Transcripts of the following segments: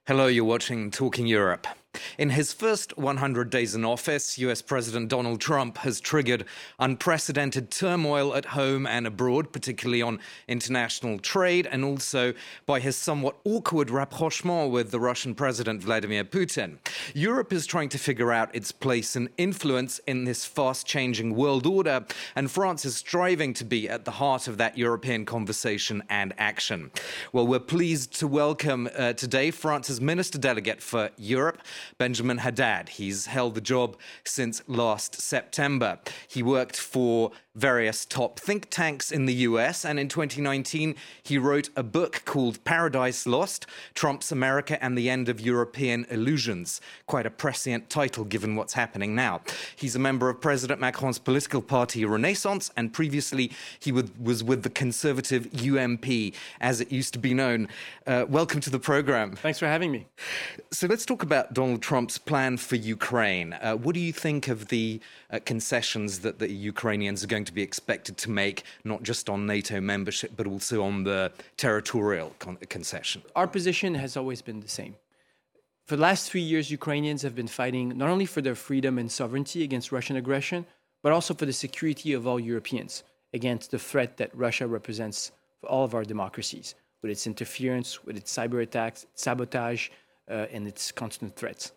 Hello, you're watching Talking Europe. In his first 100 days in office, US President Donald Trump has triggered unprecedented turmoil at home and abroad, particularly on international trade, and also by his somewhat awkward rapprochement with the Russian President Vladimir Putin. Europe is trying to figure out its place and influence in this fast-changing world order, and France is striving to be at the heart of that European conversation and action. Well, we're pleased to welcome today France's Minister Delegate for Europe, Benjamin Haddad. He's held the job since last September. He worked for various top think tanks in the US, and in 2019, he wrote a book called Paradise Lost, Trump's America and the End of European Illusions. Quite a prescient title given what's happening now. He's a member of President Macron's political party Renaissance, and previously he was with the conservative UMP, as it used to be known. Welcome to the program. Thanks for having me. So let's talk about Donald Trump's plan for Ukraine. What do you think of the concessions that the Ukrainians are going to be expected to make, not just on NATO membership, but also on the territorial concession? Our position has always been the same. For the last 3 years, Ukrainians have been fighting not only for their freedom and sovereignty against Russian aggression, but also for the security of all Europeans against the threat that Russia represents for all of our democracies, with its interference, with its cyber attacks, sabotage, and its constant threats.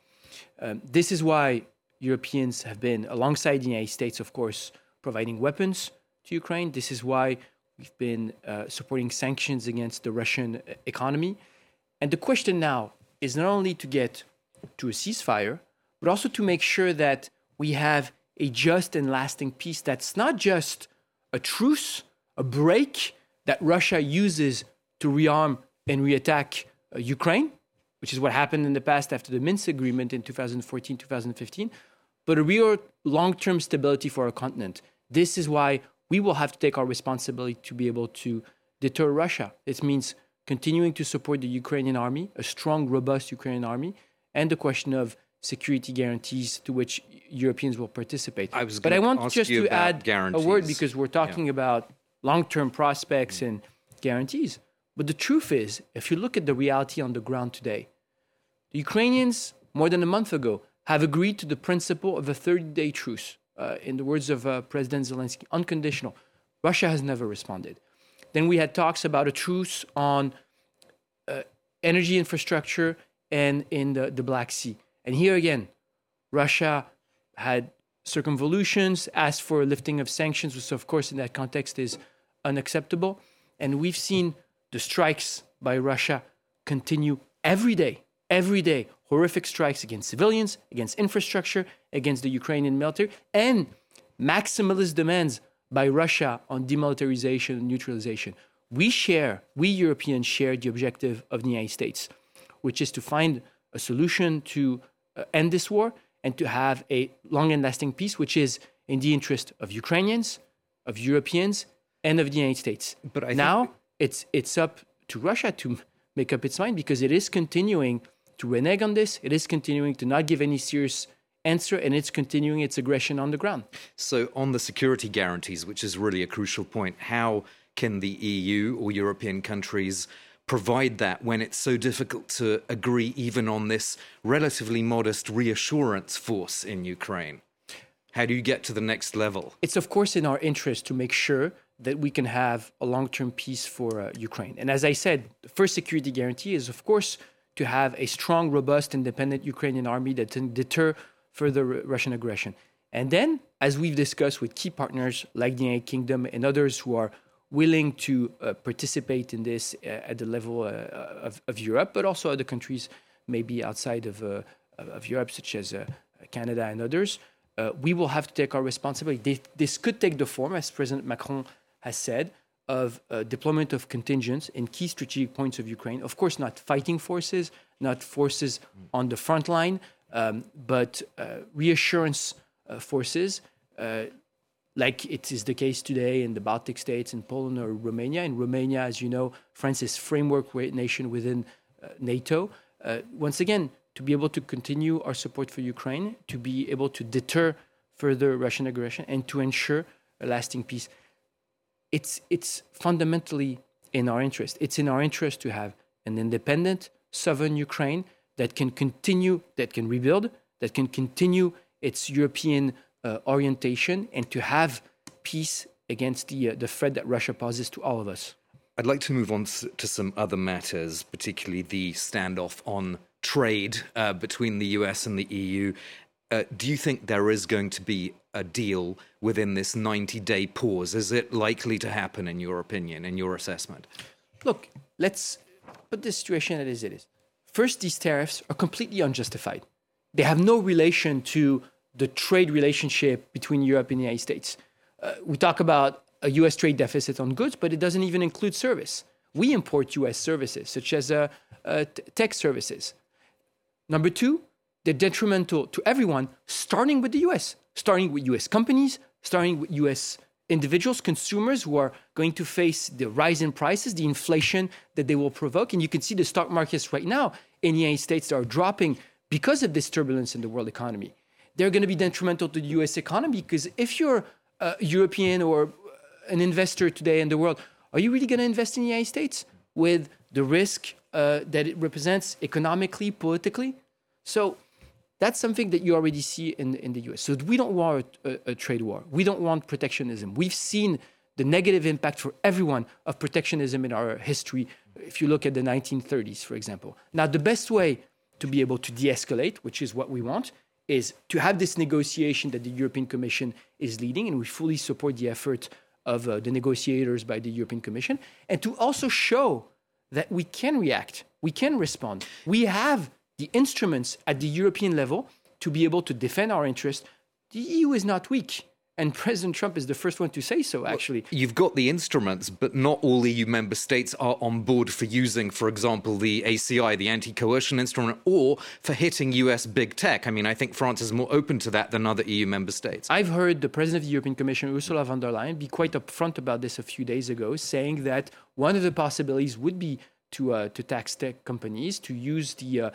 This is why Europeans have been, alongside the United States, of course, providing weapons to Ukraine. This is why we've been supporting sanctions against the Russian economy. And the question now is not only to get to a ceasefire, but also to make sure that we have a just and lasting peace that's not just a truce, a break that Russia uses to rearm and reattack Ukraine, which is what happened in the past after the Minsk agreement in 2014, 2015, but a real long-term stability for our continent. This is why we will have to take our responsibility to be able to deter Russia. This means continuing to support the Ukrainian army, a strong, robust Ukrainian army, and the question of security guarantees to which Europeans will participate. But I want just to add a word, because we're talking about long-term prospects and guarantees. But the truth is, if you look at the reality on the ground today, the Ukrainians, more than a month ago, have agreed to the principle of a 30-day truce. In the words of President Zelensky, unconditional. Russia has never responded. Then we had talks about a truce on energy infrastructure and in the Black Sea. And here again, Russia had circumvolutions, asked for a lifting of sanctions, which of course in that context is unacceptable. And we've seen the strikes by Russia continue every day, horrific strikes against civilians, against infrastructure, against the Ukrainian military, and maximalist demands by Russia on demilitarization and neutralization. We Europeans share the objective of the United States, which is to find a solution to end this war and to have a long and lasting peace, which is in the interest of Ukrainians, of Europeans, and of the United States. But now it's up to Russia to make up its mind, because it is continuing to renege on this. It is continuing to not give any serious answer, and it's continuing its aggression on the ground. So on the security guarantees, which is really a crucial point, how can the EU or European countries provide that when it's so difficult to agree even on this relatively modest reassurance force in Ukraine? How do you get to the next level? It's of course in our interest to make sure that we can have a long-term peace for Ukraine. And as I said, the first security guarantee is of course to have a strong, robust, independent Ukrainian army that can deter further Russian aggression. And then, as we've discussed with key partners like the United Kingdom and others who are willing to participate in this at the level of Europe, but also other countries maybe outside of Europe, such as Canada and others, we will have to take our responsibility. This could take the form, as President Macron has said, of deployment of contingents in key strategic points of Ukraine. Of course, not fighting forces, not forces on the front line, but reassurance forces, like it is the case today in the Baltic states, in Poland or Romania. In Romania, as you know, France is framework nation within NATO. Once again, to be able to continue our support for Ukraine, to be able to deter further Russian aggression, and to ensure a lasting peace. It's fundamentally in our interest. It's in our interest to have an independent, sovereign Ukraine that can continue, that can rebuild, that can continue its European orientation and to have peace against the threat that Russia poses to all of us. I'd like to move on to some other matters, particularly the standoff on trade between the US and the EU. Do you think there is going to be a deal within this 90-day pause? Is it likely to happen, in your opinion, in your assessment? Look, let's put the situation as it is. First, these tariffs are completely unjustified. They have no relation to the trade relationship between Europe and the United States. We talk about a U.S. trade deficit on goods, but it doesn't even include service. We import U.S. services, such as tech services. Number two, they're detrimental to everyone, starting with the U.S., starting with U.S. companies, starting with U.S. individuals, consumers who are going to face the rise in prices, the inflation that they will provoke. And you can see the stock markets right now in the United States that are dropping because of this turbulence in the world economy. They're going to be detrimental to the U.S. economy because if you're a European or an investor today in the world, are you really going to invest in the United States with the risk that it represents economically, politically? So that's something that you already see in the U.S. So we don't want a trade war. We don't want protectionism. We've seen the negative impact for everyone of protectionism in our history, if you look at the 1930s, for example. Now, the best way to be able to de-escalate, which is what we want, is to have this negotiation that the European Commission is leading, and we fully support the effort of the negotiators by the European Commission, and to also show that we can react, we can respond. We have the instruments at the European level to be able to defend our interests. The EU is not weak, and President Trump is the first one to say so, actually. Well, you've got the instruments, but not all EU member states are on board for using, for example, the ACI, the anti-coercion instrument, or for hitting US big tech. I mean, I think France is more open to that than other EU member states. I've heard the President of the European Commission, Ursula von der Leyen, be quite upfront about this a few days ago, saying that one of the possibilities would be to tax tech companies, to use the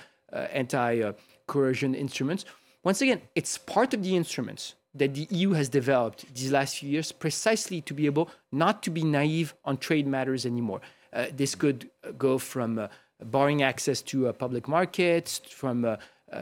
anti-coercion instruments. Once again, it's part of the instruments that the EU has developed these last few years precisely to be able not to be naive on trade matters anymore. This could go from barring access to public markets, from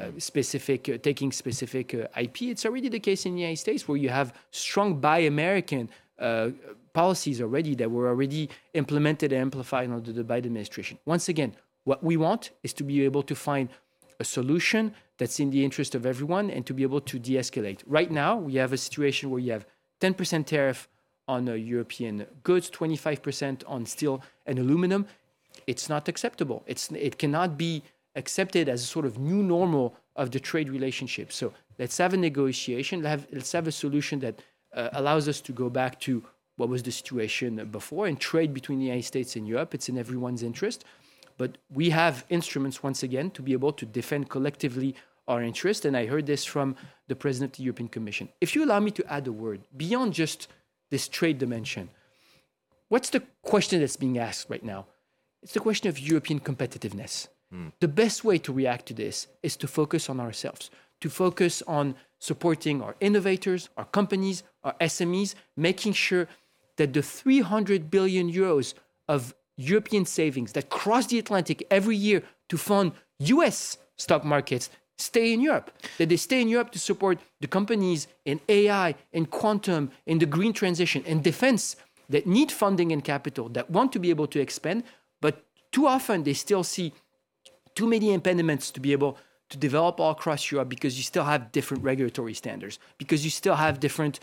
taking specific IP. It's already the case in the United States where you have strong Buy American policies already that were already implemented and amplified under the Biden administration. Once again, what we want is to be able to find a solution that's in the interest of everyone and to be able to de-escalate. Right now, we have a situation where you have 10% tariff on European goods, 25% on steel and aluminum. It's not acceptable. It cannot be accepted as a sort of new normal of the trade relationship. So let's have a negotiation. Let's have a solution that allows us to go back to what was the situation before and trade between the United States and Europe. It's in everyone's interest. But we have instruments, once again, to be able to defend collectively our interest. And I heard this from the President of the European Commission. If you allow me to add a word, beyond just this trade dimension, what's the question that's being asked right now? It's the question of European competitiveness. The best way to react to this is to focus on ourselves, to focus on supporting our innovators, our companies, our SMEs, making sure that the 300 billion euros of European savings that cross the Atlantic every year to fund US stock markets stay in Europe, that they stay in Europe to support the companies in AI, in quantum, in the green transition, in defense that need funding and capital, that want to be able to expand, but too often they still see too many impediments to be able to develop all across Europe because you still have different regulatory standards, because you still have different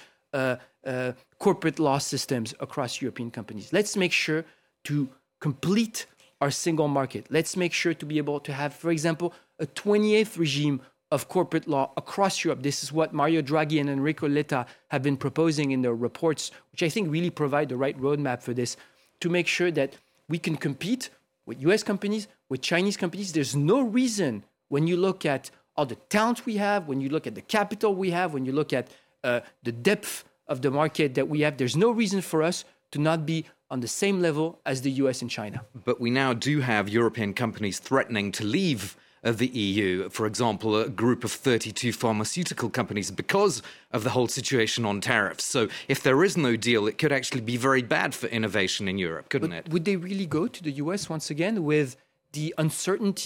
corporate law systems across European companies. Let's make sure to complete our single market. Let's make sure to be able to have, for example, a 28th regime of corporate law across Europe. This is what Mario Draghi and Enrico Letta have been proposing in their reports, which I think really provide the right roadmap for this, to make sure that we can compete with US companies, with Chinese companies. There's no reason, when you look at all the talent we have, when you look at the capital we have, when you look at the depth of the market that we have, there's no reason for us to not be on the same level as the US and China. But we now do have European companies threatening to leave the EU. For example, a group of 32 pharmaceutical companies because of the whole situation on tariffs. So if there is no deal, it could actually be very bad for innovation in Europe, couldn't it? Would they really go to the US once again with the uncertainty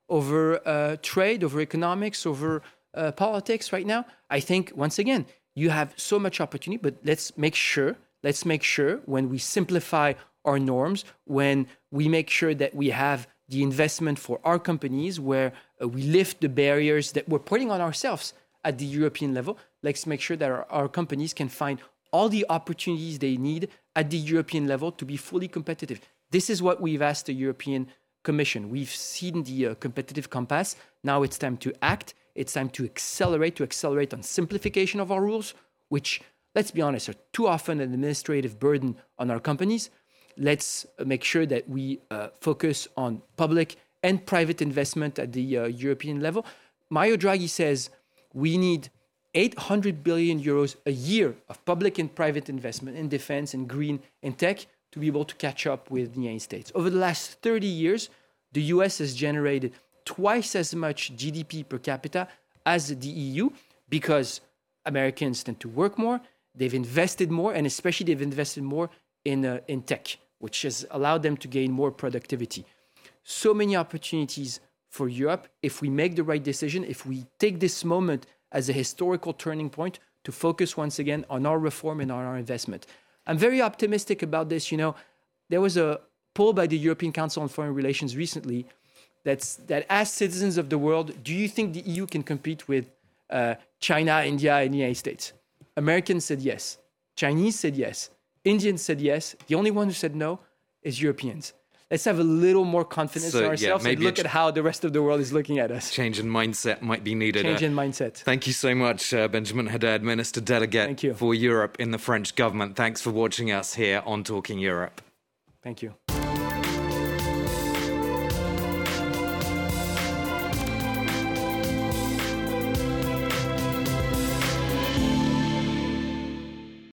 over trade, over economics, over politics right now. I think, once again, you have so much opportunity, but let's make sure when we simplify our norms, when we make sure that we have the investment for our companies, where we lift the barriers that we're putting on ourselves at the European level, let's make sure that our companies can find all the opportunities they need at the European level to be fully competitive. This is what we've asked the European Commission. We've seen the competitive compass. Now it's time to act. It's time to accelerate on simplification of our rules, which, let's be honest, are too often an administrative burden on our companies. Let's make sure that we focus on public and private investment at the European level. Mario Draghi says we need 800 billion euros a year of public and private investment in defense and green and tech to be able to catch up with the United States. Over the last 30 years, the US has generated twice as much GDP per capita as the EU because Americans tend to work more, they've invested more, and especially they've invested more in tech, which has allowed them to gain more productivity. So many opportunities for Europe if we make the right decision, if we take this moment as a historical turning point to focus once again on our reform and on our investment. I'm very optimistic about this. You know, there was a poll by the European Council on Foreign Relations recently that asked citizens of the world, do you think the EU can compete with China, India, and the United States? Americans said yes. Chinese said yes. Indians said yes. The only one who said no is Europeans. Let's have a little more confidence in ourselves and look at how the rest of the world is looking at us. Change in mindset might be needed. Change in mindset. Thank you so much, Benjamin Haddad, Minister Delegate for Europe in the French government. Thanks for watching us here on Talking Europe. Thank you.